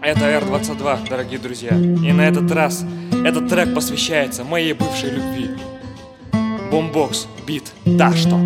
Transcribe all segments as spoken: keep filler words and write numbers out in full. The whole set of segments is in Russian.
Это эр двадцать два, дорогие друзья. И на этот раз этот трек посвящается моей бывшей любви. Бумбокс, бит, та что.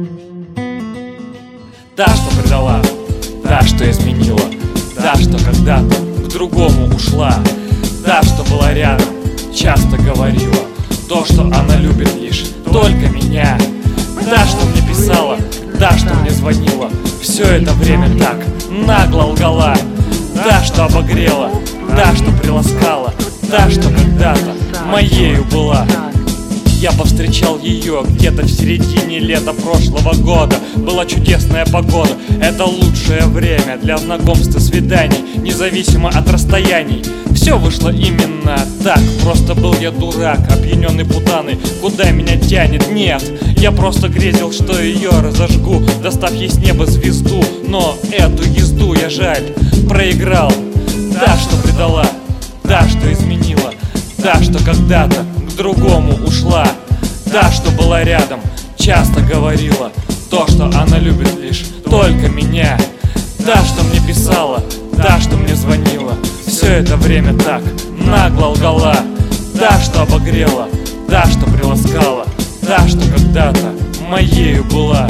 Та, что предала, та, что изменила, та, что когда-то к другому ушла, та, что была рядом, часто говорила то, что она любит лишь только меня. Та, что мне писала, та, что мне звонила, все это время так нагло лгала. Та, что обогрела, та, что приласкала, та, что когда-то моею была. Я повстречал ее где-то в середине лета прошлого года. Была чудесная погода, это лучшее время для знакомств и свиданий, независимо от расстояний. Все вышло именно так, просто был я дурак, опьяненный путаной. Куда меня тянет? Нет, я просто грезил, что ее разожгу, достав ей с неба звезду. Но эту езду я, жаль, проиграл. Та, что предала, та, что изменила, та, что когда-то к другому ушла, та, что была рядом, часто говорила то, что она любит лишь только меня. Та, что мне писала, та, что мне звонила, все это время так нагло лгала. Та, что обогрела, та, что приласкала, та, что когда-то моею была.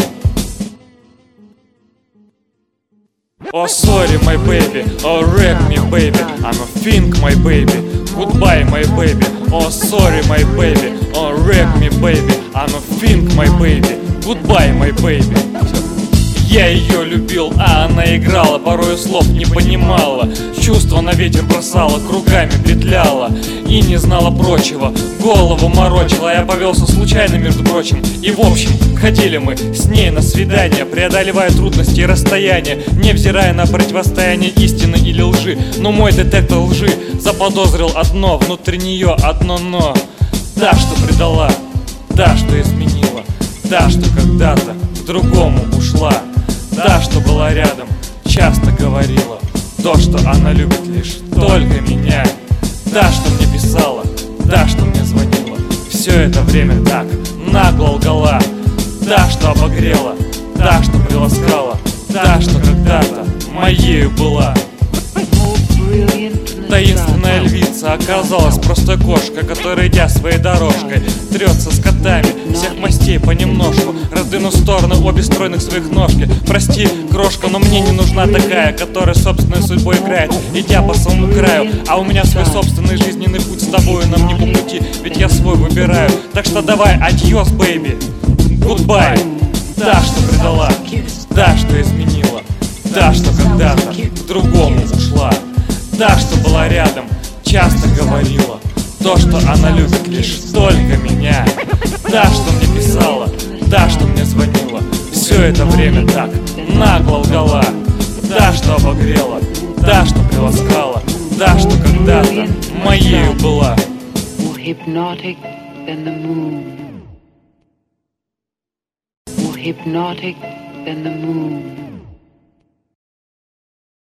Oh sorry my baby, oh wreck me baby, I'm a think my baby, goodbye my baby. Oh sorry my baby, oh wreck me baby, I'm a think my baby, goodbye my baby. Я ее любил, а она играла, порою слов не понимала, чувства на ветер бросала, кругами петляла и не знала прочего, голову морочила. Я повелся случайно, между прочим, и в общем ходили мы с ней на свидание, преодолевая трудности и расстояния, невзирая на противостояние истины или лжи. Но мой детектор лжи заподозрил одно, внутри нее одно но. Та, что предала, та, что изменила, та, что когда-то к другому ушла, та, что была рядом, часто говорила то, что она любит лишь только меня. Та, что мне писала, та, что мне звонила, все это время так нагло лгала. Та, что обогрела, та, что приласкала, та, что когда-то моею была. Таинственная львица оказалась просто кошка, которая, идя своей дорожкой, трется с котами всех мастей понемножку, раздвину в стороны обе стройных своих ножки. Прости, крошка, но мне не нужна такая, которая собственной судьбой играет, идя по самому краю. А у меня свой собственный жизненный путь, с тобою нам не по пути, ведь я свой выбираю. Так что давай, адьос, бэйби, гудбай. Та, что предала, та, что изменила, та, что когда-то к другому ушла, та, что была рядом, часто говорила то, что она любит лишь только меня. Та, что мне писала, та, что мне звонила, все это время так нагло лгала. Та, что обогрела, та, что приласкала, та, что когда-то моею была. More hypnotic than the moon. More hypnotic than the moon.